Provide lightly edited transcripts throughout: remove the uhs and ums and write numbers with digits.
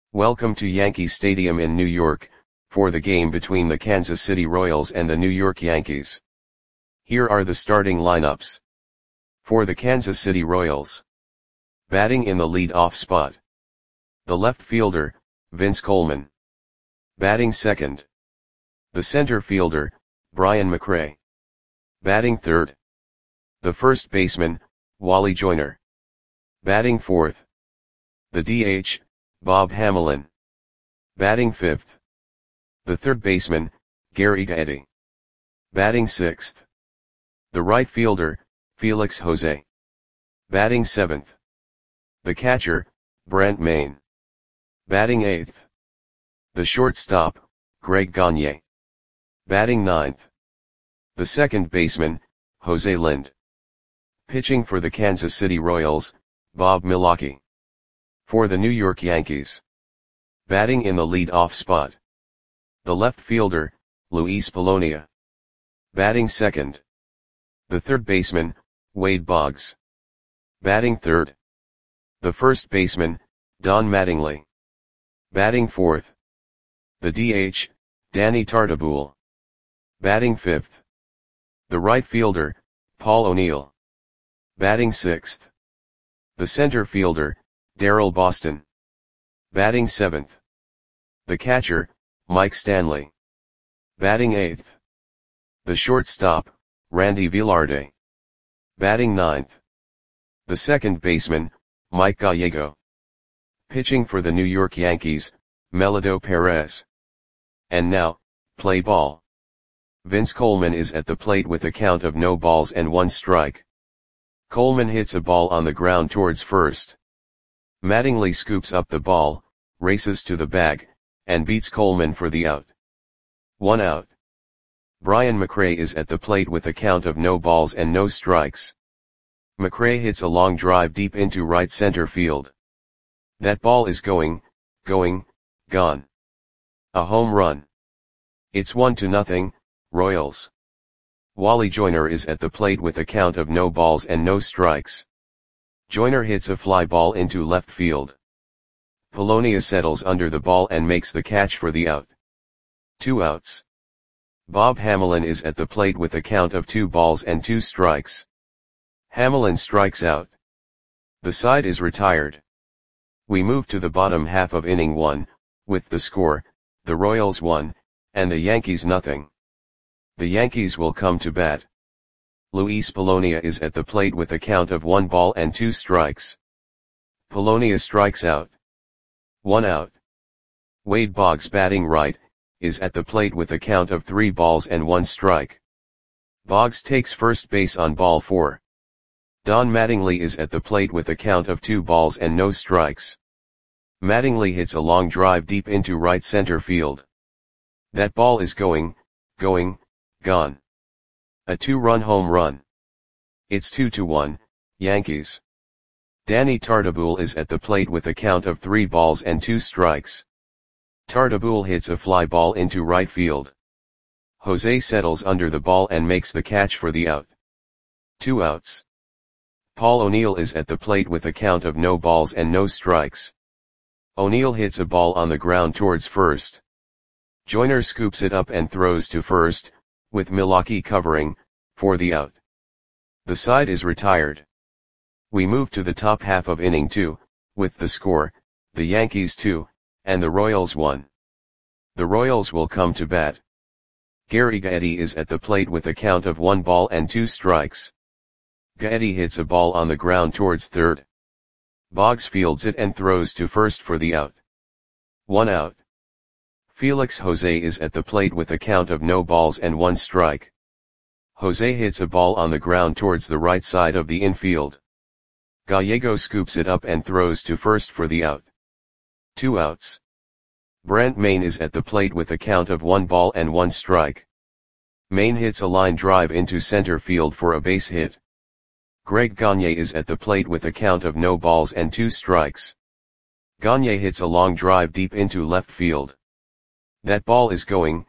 Welcome to Yankee Stadium in New York, for the game between the Kansas City Royals and the New York Yankees. Here are the starting lineups. For the Kansas City Royals. Batting in the lead-off spot. The left fielder, Vince Coleman. Batting second. The center fielder, Brian McRae. Batting third. The first baseman, Wally Joyner. Batting fourth. The DH, Bob Hamelin. Batting fifth. The third baseman, Gary Gaetti. Batting sixth. The right fielder, Felix Jose. Batting seventh. The catcher, Brent Mayne. Batting eighth. The shortstop, Greg Gagne. Batting ninth. The second baseman, Jose Lind. Pitching for the Kansas City Royals, Bob Milwaukee. For the New York Yankees. Batting in the lead-off spot. The left fielder, Luis Polonia. Batting second. The third baseman, Wade Boggs. Batting third. The first baseman, Don Mattingly. Batting fourth. The DH, Danny Tartabull. Batting fifth. The right fielder, Paul O'Neill. Batting sixth. The center fielder, Darrell Boston. Batting seventh. The catcher, Mike Stanley. Batting eighth. The shortstop, Randy Velarde. Batting ninth. The second baseman, Mike Gallego. Pitching for the New York Yankees, Melito Perez. And now, play ball. Vince Coleman is at the plate with a count of no balls and one strike. Coleman hits a ball on the ground towards first. Mattingly scoops up the ball, races to the bag, and beats Coleman for the out. 1 out. Brian McRae is at the plate with a count of no balls and no strikes. McRae hits a long drive deep into right center field. That ball is gone. A home run. It's 1-0, Royals. Wally Joyner is at the plate with a count of no balls and no strikes. Joyner hits a fly ball into left field. Polonia settles under the ball and makes the catch for the out. 2 outs. Bob Hamelin is at the plate with a count of 2 balls and 2 strikes. Hamelin strikes out. The side is retired. We move to the bottom half of inning 1, with the score, the Royals 1, and the Yankees 0. The Yankees will come to bat. Luis Polonia is at the plate with a count of 1 ball and 2 strikes. Polonia strikes out. 1 out. Wade Boggs, batting right, is at the plate with a count of 3 balls and 1 strike. Boggs takes first base on ball 4. Don Mattingly is at the plate with a count of 2 balls and no strikes. Mattingly hits a long drive deep into right center field. That ball is gone. A 2-run home run. It's 2-1, Yankees. Danny Tartabull is at the plate with a count of 3 balls and 2 strikes. Tartabull hits a fly ball into right field. Jose settles under the ball and makes the catch for the out. 2 outs. Paul O'Neill is at the plate with a count of no balls and no strikes. O'Neill hits a ball on the ground towards first. Joyner scoops it up and throws to first, with Milwaukee covering, for the out. The side is retired. We move to the top half of inning 2, with the score, the Yankees 2, and the Royals 1. The Royals will come to bat. Gary Gaetti is at the plate with a count of 1 ball and 2 strikes. Gaetti hits a ball on the ground towards third. Boggs fields it and throws to first for the out. 1 out. Felix Jose is at the plate with a count of no balls and 1 strike. Jose hits a ball on the ground towards the right side of the infield. Gallego scoops it up and throws to first for the out. 2 outs. Brent Mayne is at the plate with a count of 1 ball and 1 strike. Mayne hits a line drive into center field for a base hit. Greg Gagne is at the plate with a count of no balls and 2 strikes. Gagne hits a long drive deep into left field. That ball is gone.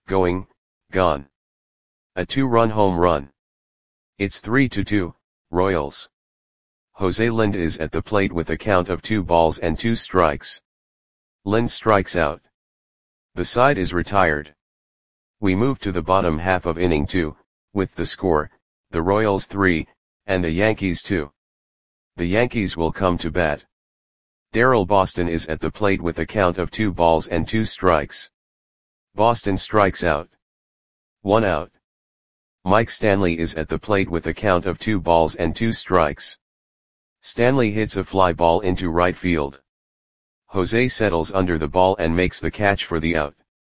A 2-run home run. It's 3-2, Royals. Jose Lind is at the plate with a count of 2 balls and 2 strikes. Lynn strikes out. The side is retired. We move to the bottom half of inning 2, with the score, the Royals 3, and the Yankees 2. The Yankees will come to bat. Darryl Boston is at the plate with a count of 2 balls and 2 strikes. Boston strikes out. 1 out. Mike Stanley is at the plate with a count of 2 balls and 2 strikes. Stanley hits a fly ball into right field. Jose settles under the ball and makes the catch for the out.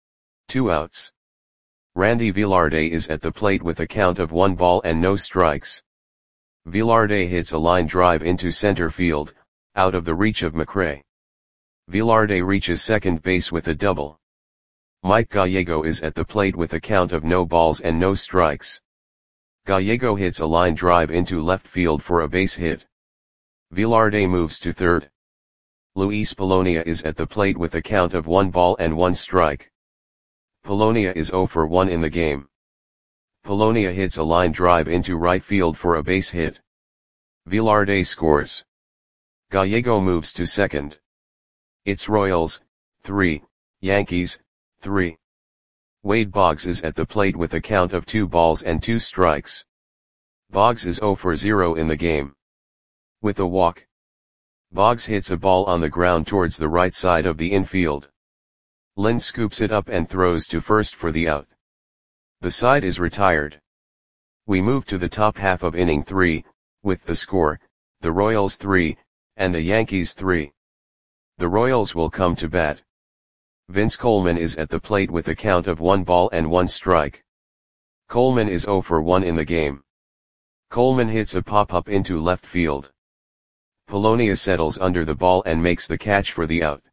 2 outs. Randy Velarde is at the plate with a count of 1 ball and no strikes. Velarde hits a line drive into center field, out of the reach of McRae. Velarde reaches second base with a double. Mike Gallego is at the plate with a count of no balls and no strikes. Gallego hits a line drive into left field for a base hit. Velarde moves to third. Luis Polonia is at the plate with a count of 1 ball and 1 strike. Polonia is 0 for 1 in the game. Polonia hits a line drive into right field for a base hit. Velarde scores. Gallego moves to second. It's Royals, 3, Yankees, 3. Wade Boggs is at the plate with a count of 2 balls and 2 strikes. Boggs is 0 for 0 in the game. With a walk. Boggs hits a ball on the ground towards the right side of the infield. Lynn scoops it up and throws to first for the out. The side is retired. We move to the top half of inning 3, with the score, the Royals 3, and the Yankees 3. The Royals will come to bat. Vince Coleman is at the plate with a count of 1 ball and 1 strike. Coleman is 0 for 1 in the game. Coleman hits a pop-up into left field. Polonia settles under the ball and makes the catch for the out.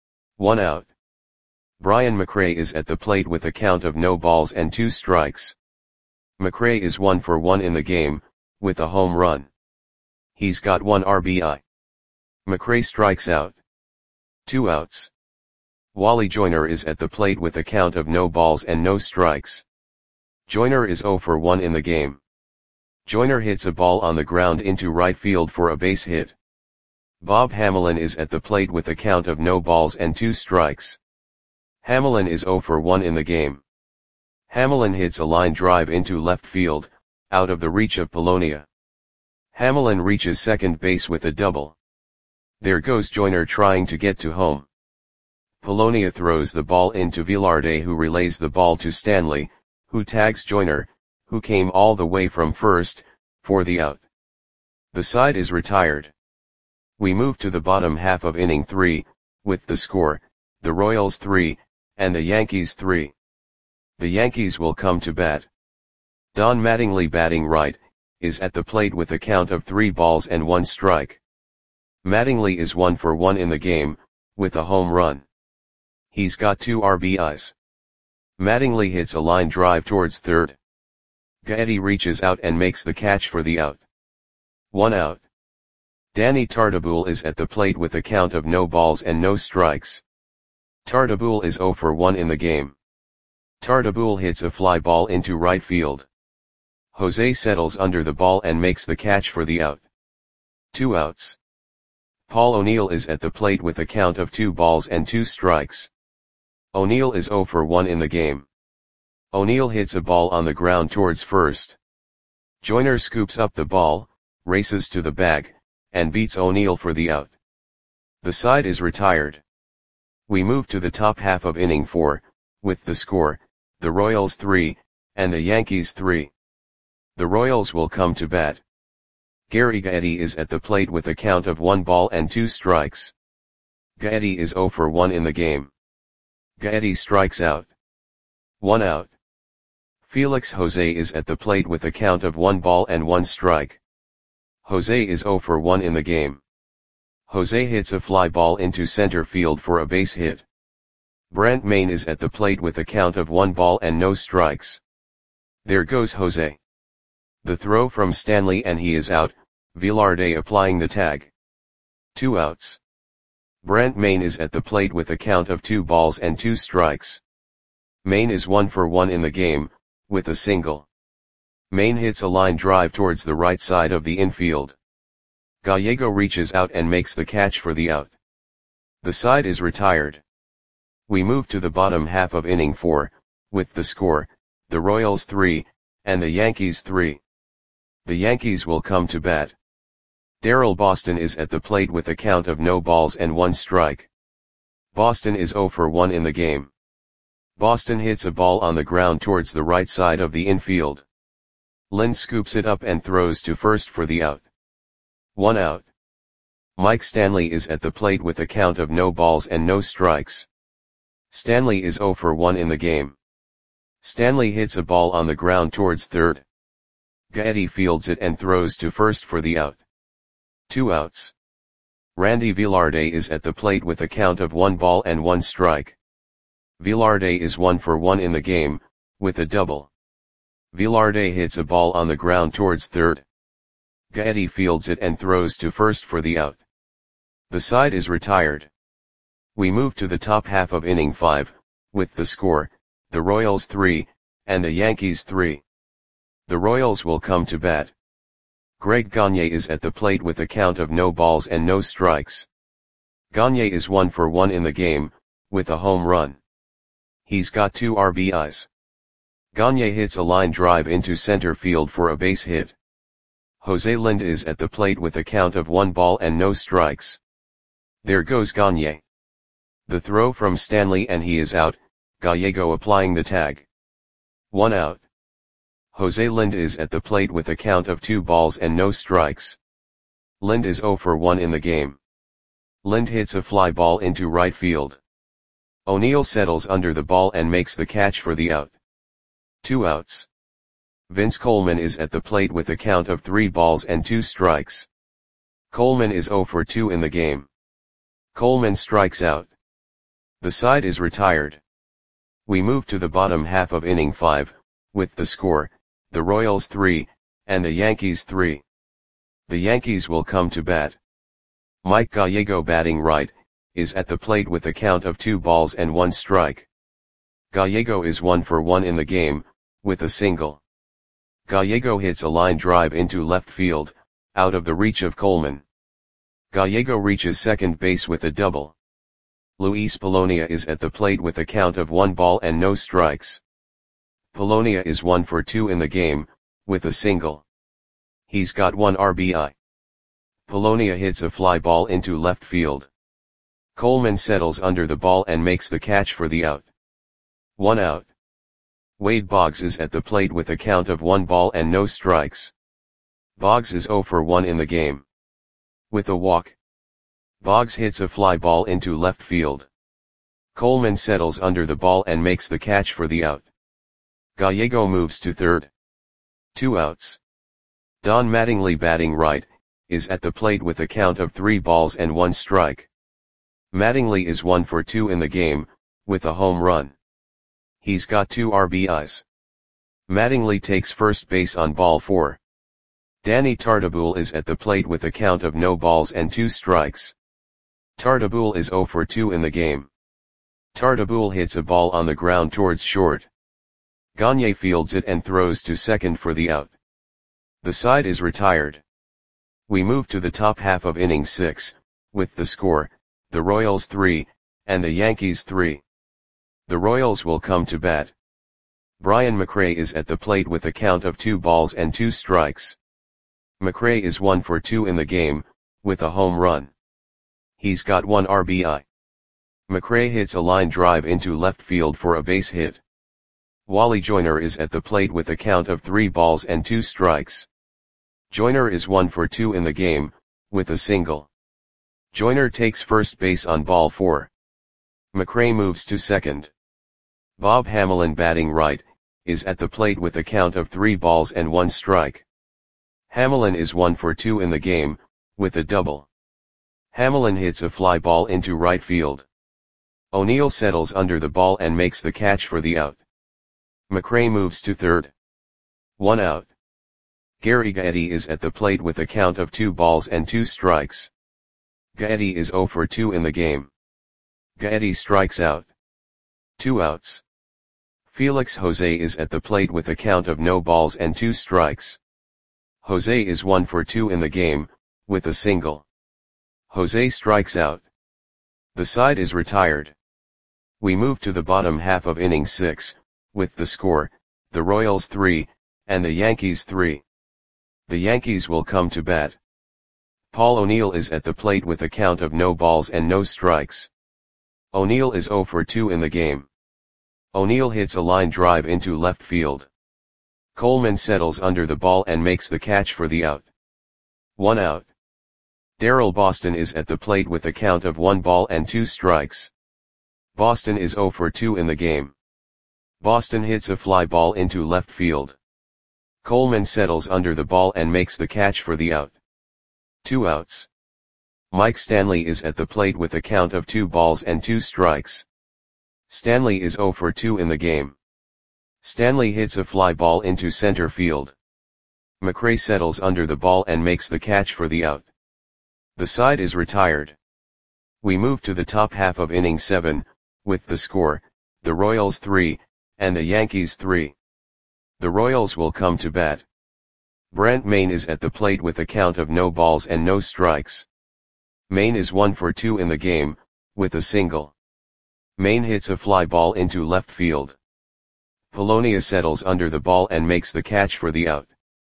1 out. Brian McRae is at the plate with a count of no balls and 2 strikes. McRae is 1 for 1 in the game, with a home run. He's got 1 RBI. McRae strikes out. 2 outs. Wally Joyner is at the plate with a count of no balls and no strikes. Joyner is 0 for 1 in the game. Joyner hits a ball on the ground into right field for a base hit. Bob Hamelin is at the plate with a count of no balls and 2 strikes. Hamelin is 0 for 1 in the game. Hamelin hits a line drive into left field, out of the reach of Polonia. Hamelin reaches second base with a double. There goes Joyner trying to get to home. Polonia throws the ball into Velarde, who relays the ball to Stanley, who tags Joyner, who came all the way from first, for the out. The side is retired. We move to the bottom half of inning 3, with the score, the Royals 3, and the Yankees 3. The Yankees will come to bat. Don Mattingly, batting right, is at the plate with a count of 3 balls and 1 strike. Mattingly is 1 for 1 in the game, with a home run. He's got 2 RBIs. Mattingly hits a line drive towards third. Gaetti reaches out and makes the catch for the out. 1 out. Danny Tartabull is at the plate with a count of no balls and no strikes. Tartabull is 0 for 1 in the game. Tartabull hits a fly ball into right field. Jose settles under the ball and makes the catch for the out. 2 outs. Paul O'Neill is at the plate with a count of 2 balls and 2 strikes. O'Neill is 0 for 1 in the game. O'Neill hits a ball on the ground towards first. Joyner scoops up the ball, races to the bag, and beats O'Neill for the out. The side is retired. We move to the top half of inning 4, with the score, the Royals 3, and the Yankees 3. The Royals will come to bat. Gary Gaetti is at the plate with a count of 1 ball and 2 strikes. Gaetti is 0 for 1 in the game. Gaetti strikes out. 1 out. Felix Jose is at the plate with a count of 1 ball and 1 strike. Jose is 0 for 1 in the game. Jose hits a fly ball into center field for a base hit. Brant Main is at the plate with a count of 1 ball and no strikes. There goes Jose. The throw from Stanley and he is out, Velarde applying the tag. 2 outs. Brant Main is at the plate with a count of 2 balls and 2 strikes. Main is 1 for 1 in the game, with a single. Main hits a line drive towards the right side of the infield. Gallego reaches out and makes the catch for the out. The side is retired. We move to the bottom half of inning 4, with the score, the Royals 3, and the Yankees 3. The Yankees will come to bat. Darrell Boston is at the plate with a count of no balls and 1 strike. Boston is 0 for 1 in the game. Boston hits a ball on the ground towards the right side of the infield. Lind scoops it up and throws to first for the out. 1 out. Mike Stanley is at the plate with a count of no balls and no strikes. Stanley is 0 for 1 in the game. Stanley hits a ball on the ground towards third. Gaetti fields it and throws to first for the out. 2 outs. Randy Velarde is at the plate with a count of 1 ball and 1 strike. Velarde is 1 for 1 in the game, with a double. Velarde hits a ball on the ground towards third. Gaetti fields it and throws to first for the out. The side is retired. We move to the top half of inning 5, with the score, the Royals 3, and the Yankees 3. The Royals will come to bat. Greg Gagne is at the plate with a count of no balls and no strikes. Gagne is 1 for 1 in the game, with a home run. He's got 2 RBIs. Gagne hits a line drive into center field for a base hit. Jose Lind is at the plate with a count of 1 ball and no strikes. There goes Gagne. The throw from Stanley and he is out, Gallego applying the tag. 1 out. Jose Lind is at the plate with a count of 2 balls and no strikes. Lind is 0 for 1 in the game. Lind hits a fly ball into right field. O'Neill settles under the ball and makes the catch for the out. 2 outs. Vince Coleman is at the plate with a count of 3 balls and 2 strikes. Coleman is 0 for 2 in the game. Coleman strikes out. The side is retired. We move to the bottom half of inning 5, with the score, the Royals 3, and the Yankees 3. The Yankees will come to bat. Mike Gallego batting right, is at the plate with a count of 2 balls and 1 strike. Gallego is 1 for 1 in the game, with a single. Gallego hits a line drive into left field, out of the reach of Coleman. Gallego reaches second base with a double. Luis Polonia is at the plate with a count of 1 ball and no strikes. Polonia is 1 for 2 in the game, with a single. He's got 1 RBI. Polonia hits a fly ball into left field. Coleman settles under the ball and makes the catch for the out. 1 out. Wade Boggs is at the plate with a count of 1 ball and no strikes. Boggs is 0 for 1 in the game. With a walk. Boggs hits a fly ball into left field. Coleman settles under the ball and makes the catch for the out. Gallego moves to third. 2 outs. Don Mattingly batting right, is at the plate with a count of 3 balls and 1 strike. Mattingly is 1 for 2 in the game, with a home run. He's got 2 RBIs. Mattingly takes first base on ball 4. Danny Tartabull is at the plate with a count of no balls and 2 strikes. Tartabull is 0 for 2 in the game. Tartabull hits a ball on the ground towards short. Gagne fields it and throws to second for the out. The side is retired. We move to the top half of inning 6, with the score, the Royals 3, and the Yankees 3. The Royals will come to bat. Brian McRae is at the plate with a count of 2 balls and 2 strikes. McRae is 1 for 2 in the game, with a home run. He's got 1 RBI. McRae hits a line drive into left field for a base hit. Wally Joyner is at the plate with a count of 3 balls and 2 strikes. Joyner is 1 for 2 in the game, with a single. Joyner takes first base on ball 4. McRae moves to second. Bob Hamelin batting right, is at the plate with a count of 3 balls and 1 strike. Hamelin is 1 for 2 in the game, with a double. Hamelin hits a fly ball into right field. O'Neill settles under the ball and makes the catch for the out. McRae moves to third. 1 out. Gary Gaetti is at the plate with a count of 2 balls and 2 strikes. Gaetti is 0 for 2 in the game. Gaetti strikes out. 2 outs. Felix Jose is at the plate with a count of no balls and 2 strikes. Jose is 1 for 2 in the game, with a single. Jose strikes out. The side is retired. We move to the bottom half of inning 6, with the score, the Royals 3, and the Yankees 3. The Yankees will come to bat. Paul O'Neill is at the plate with a count of no balls and no strikes. O'Neill is 0 for 2 in the game. O'Neill hits a line drive into left field. Coleman settles under the ball and makes the catch for the out. 1 out. Darrell Boston is at the plate with a count of 1 ball and 2 strikes. Boston is 0 for 2 in the game. Boston hits a fly ball into left field. Coleman settles under the ball and makes the catch for the out. 2 outs. Mike Stanley is at the plate with a count of 2 balls and 2 strikes. Stanley is 0 for 2 in the game. Stanley hits a fly ball into center field. McRae settles under the ball and makes the catch for the out. The side is retired. We move to the top half of inning 7, with the score, the Royals 3, and the Yankees 3. The Royals will come to bat. Brant Maine is at the plate with a count of no balls and no strikes. Maine is 1 for 2 in the game, with a single. Maine hits a fly ball into left field. Polonia settles under the ball and makes the catch for the out.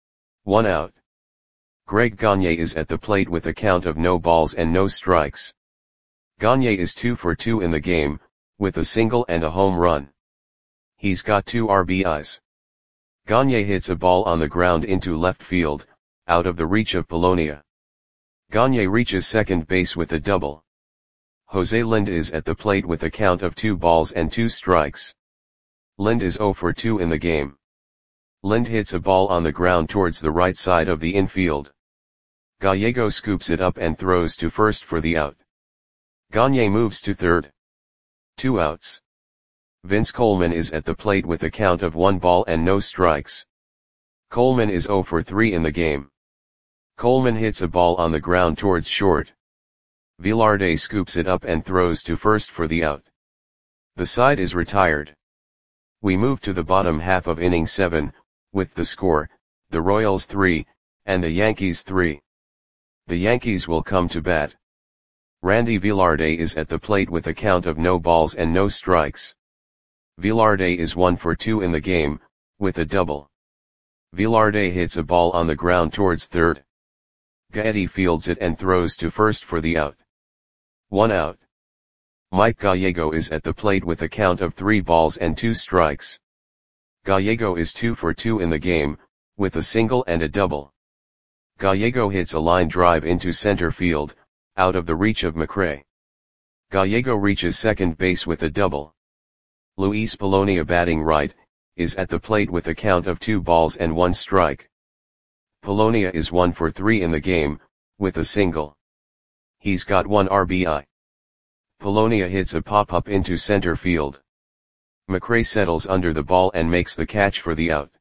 1 out. Greg Gagne is at the plate with a count of no balls and no strikes. Gagne is 2 for 2 in the game, with a single and a home run. He's got 2 RBIs. Gagne hits a ball on the ground into left field, out of the reach of Polonia. Gagne reaches second base with a double. Jose Lind is at the plate with a count of 2 balls and 2 strikes. Lind is 0 for 2 in the game. Lind hits a ball on the ground towards the right side of the infield. Gallego scoops it up and throws to first for the out. Gagne moves to third. 2 outs. Vince Coleman is at the plate with a count of 1 ball and no strikes. Coleman is 0 for 3 in the game. Coleman hits a ball on the ground towards short. Velarde scoops it up and throws to first for the out. The side is retired. We move to the bottom half of inning 7, with the score, the Royals 3, and the Yankees 3. The Yankees will come to bat. Randy Velarde is at the plate with a count of no balls and no strikes. Velarde is 1 for 2 in the game, with a double. Velarde hits a ball on the ground towards third. Gaetti fields it and throws to first for the out. 1 out. Mike Gallego is at the plate with a count of 3 balls and 2 strikes. Gallego is 2 for 2 in the game, with a single and a double. Gallego hits a line drive into center field, out of the reach of McRae. Gallego reaches second base with a double. Luis Polonia, batting right, is at the plate with a count of 2 balls and 1 strike. Polonia is 1 for 3 in the game, with a single. He's got 1 RBI. Polonia hits a pop-up into center field. McRae settles under the ball and makes the catch for the out.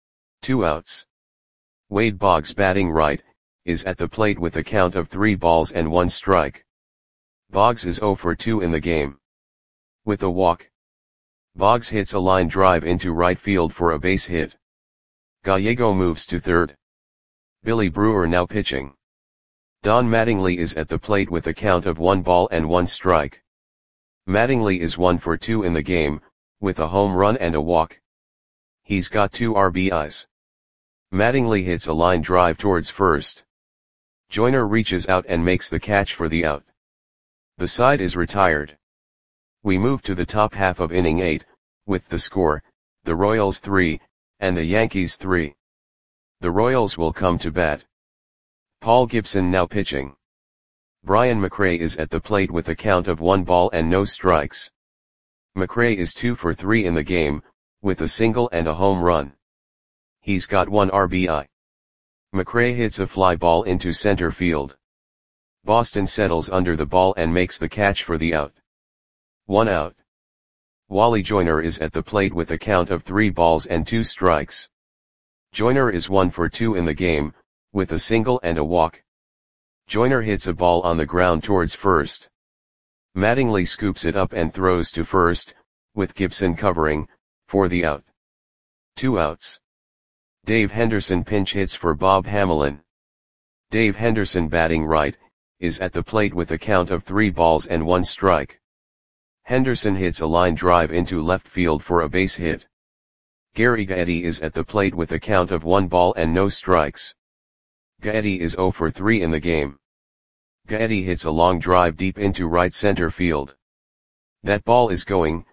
2 outs. Wade Boggs, batting right, is at the plate with a count of 3 balls and 1 strike. Boggs is 0 for 2 in the game. With a walk. Boggs hits a line drive into right field for a base hit. Gallego moves to third. Billy Brewer now pitching. Don Mattingly is at the plate with a count of 1 ball and 1 strike. Mattingly is 1 for 2 in the game, with a home run and a walk. He's got 2 RBIs. Mattingly hits a line drive towards first. Joyner reaches out and makes the catch for the out. The side is retired. We move to the top half of inning 8, with the score, the Royals 3, and the Yankees 3. The Royals will come to bat. Paul Gibson now pitching. Brian McRae is at the plate with a count of 1 ball and no strikes. McRae is 2 for 3 in the game, with a single and a home run. He's got 1 RBI. McRae hits a fly ball into center field. Boston settles under the ball and makes the catch for the out. 1 out. Wally Joyner is at the plate with a count of 3 balls and 2 strikes. Joyner is 1 for 2 in the game, with a single and a walk. Joyner hits a ball on the ground towards first. Mattingly scoops it up and throws to first, with Gibson covering, for the out. 2 outs. Dave Henderson pinch hits for Bob Hamelin. Dave Henderson, batting right, is at the plate with a count of 3 balls and 1 strike. Henderson hits a line drive into left field for a base hit. Gary Gaetti is at the plate with a count of 1 ball and no strikes. Gaetti is 0 for 3 in the game. Gaetti hits a long drive deep into right center field. That ball is gone.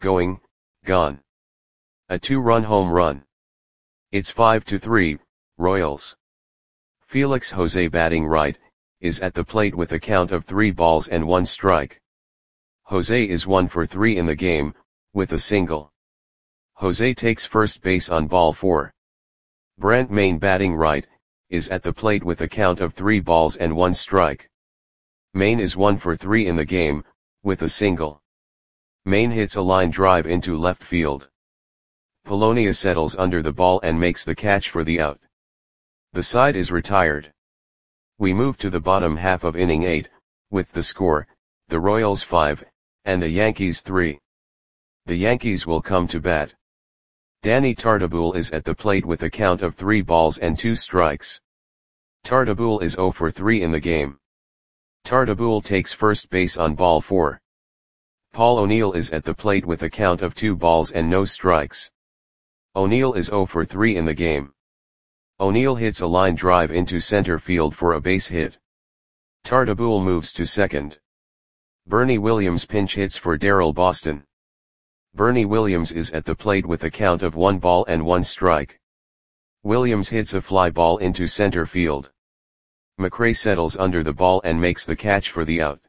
A 2-run home run. It's 5-3, Royals. Felix Jose batting right, is at the plate with a count of 3 balls and 1 strike. Jose is 1 for 3 in the game, with a single. Jose takes first base on ball 4. Brent Mayne batting right, is at the plate with a count of 3 balls and 1 strike. Mayne is 1 for 3 in the game, with a single. Mayne hits a line drive into left field. Polonia settles under the ball and makes the catch for the out. The side is retired. We move to the bottom half of inning 8, with the score, the Royals 5, and the Yankees 3. The Yankees will come to bat. Danny Tartabull is at the plate with a count of 3 balls and 2 strikes. Tartabull is 0 for 3 in the game. Tartabull takes first base on ball 4. Paul O'Neill is at the plate with a count of 2 balls and no strikes. O'Neill is 0 for 3 in the game. O'Neill hits a line drive into center field for a base hit. Tartabull moves to second. Bernie Williams pinch hits for Darrell Boston. Bernie Williams is at the plate with a count of 1 ball and 1 strike. Williams hits a fly ball into center field. McRae settles under the ball and makes the catch for the out.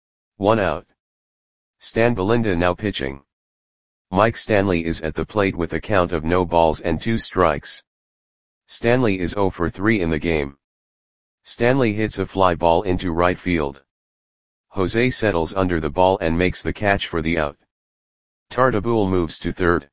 1 out. Stan Belinda now pitching. Mike Stanley is at the plate with a count of no balls and 2 strikes. Stanley is 0 for 3 in the game. Stanley hits a fly ball into right field. Jose settles under the ball and makes the catch for the out. Tartabull moves to third.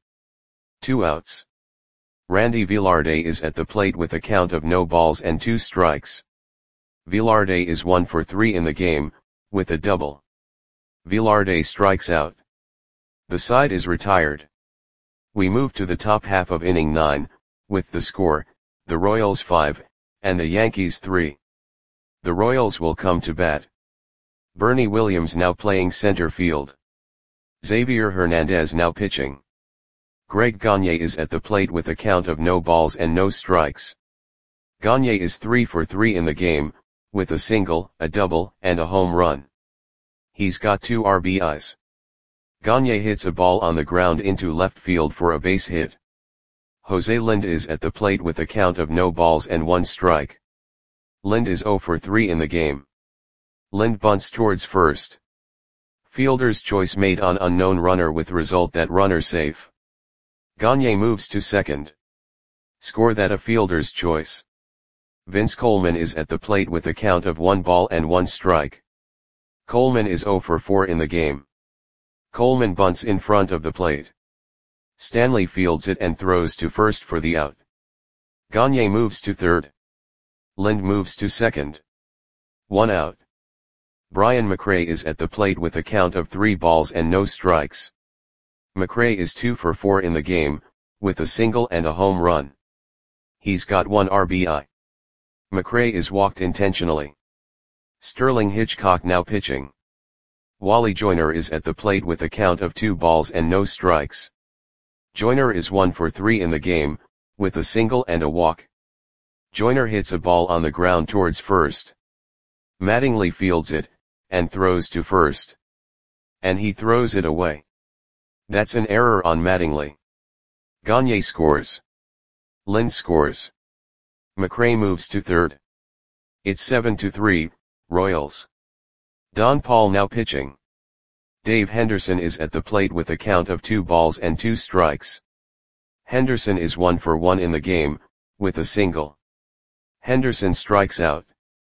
2 outs. Randy Velarde is at the plate with a count of no balls and 2 strikes. Velarde is 1 for 3 in the game, with a double. Velarde strikes out. The side is retired. We move to the top half of inning 9, with the score, the Royals 5, and the Yankees 3. The Royals will come to bat. Bernie Williams now playing center field. Xavier Hernandez now pitching. Greg Gagne is at the plate with a count of no balls and no strikes. Gagne is 3 for 3 in the game, with a single, a double, and a home run. He's got 2 RBIs. Gagne hits a ball on the ground into left field for a base hit. Jose Lind is at the plate with a count of no balls and 1 strike. Lind is 0 for 3 in the game. Lind bunts towards first. Fielder's choice made on unknown runner with result that runner safe. Gagne moves to second. Score that a fielder's choice. Vince Coleman is at the plate with a count of 1 ball and 1 strike. Coleman is 0 for 4 in the game. Coleman bunts in front of the plate. Stanley fields it and throws to first for the out. Gagne moves to third. Lind moves to second. 1 out. Brian McRae is at the plate with a count of 3 balls and no strikes. McRae is 2 for 4 in the game, with a single and a home run. He's got 1 RBI. McRae is walked intentionally. Sterling Hitchcock now pitching. Wally Joyner is at the plate with a count of 2 balls and no strikes. Joyner is 1 for 3 in the game, with a single and a walk. Joyner hits a ball on the ground towards first. Mattingly fields it, and throws to first. And he throws it away. That's an error on Mattingly. Gagne scores. Lind scores. McRae moves to third. It's 7-3, Royals. Don Paul now pitching. Dave Henderson is at the plate with a count of 2 balls and 2 strikes. Henderson is 1 for 1 in the game, with a single. Henderson strikes out.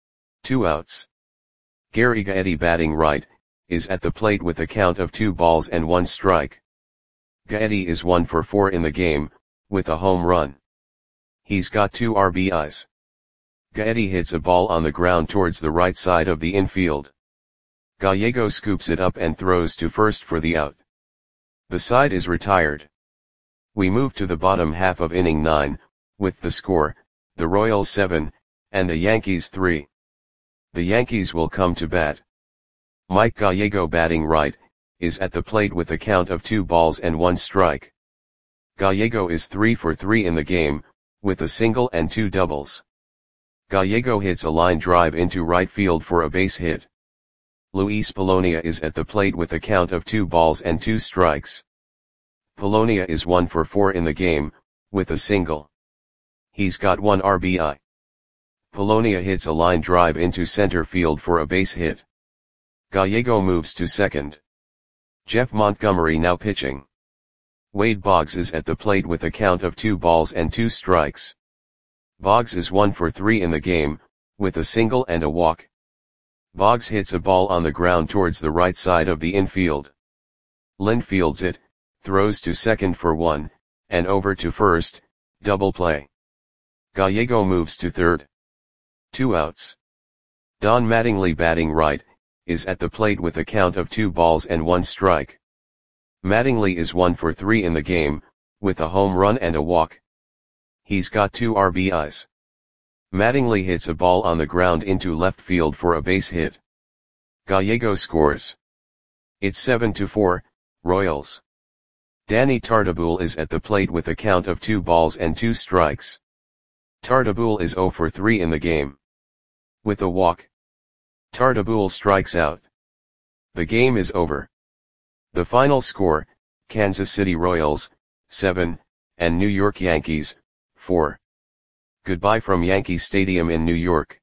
2 outs. Gary Gaetti batting right, is at the plate with a count of 2 balls and 1 strike. Gaetti is 1 for 4 in the game, with a home run. He's got 2 RBIs. Gaetti hits a ball on the ground towards the right side of the infield. Gallego scoops it up and throws to first for the out. The side is retired. We move to the bottom half of inning 9, with the score, the Royals 7, and the Yankees 3. The Yankees will come to bat. Mike Gallego, batting right, is at the plate with a count of 2 balls and 1 strike. Gallego is 3 for 3 in the game, with a single and 2 doubles. Gallego hits a line drive into right field for a base hit. Luis Polonia is at the plate with a count of 2 balls and 2 strikes. Polonia is 1 for 4 in the game, with a single. He's got 1 RBI. Polonia hits a line drive into center field for a base hit. Gallego moves to second. Jeff Montgomery now pitching. Wade Boggs is at the plate with a count of 2 balls and 2 strikes. Boggs is 1 for 3 in the game, with a single and a walk. Boggs hits a ball on the ground towards the right side of the infield. Lind fields it, throws to second for 1, and over to first, double play. Gallego moves to third. 2 outs. Don Mattingly, batting right, is at the plate with a count of 2 balls and 1 strike. Mattingly is 1 for 3 in the game, with a home run and a walk. He's got 2 RBIs. Mattingly hits a ball on the ground into left field for a base hit. Gallego scores. It's 7-4, Royals. Danny Tartabull is at the plate with a count of 2 balls and 2 strikes. Tartabull is 0 for 3 in the game. With a walk. Tartabull strikes out. The game is over. The final score, Kansas City Royals, 7, and New York Yankees, 4. Goodbye from Yankee Stadium in New York.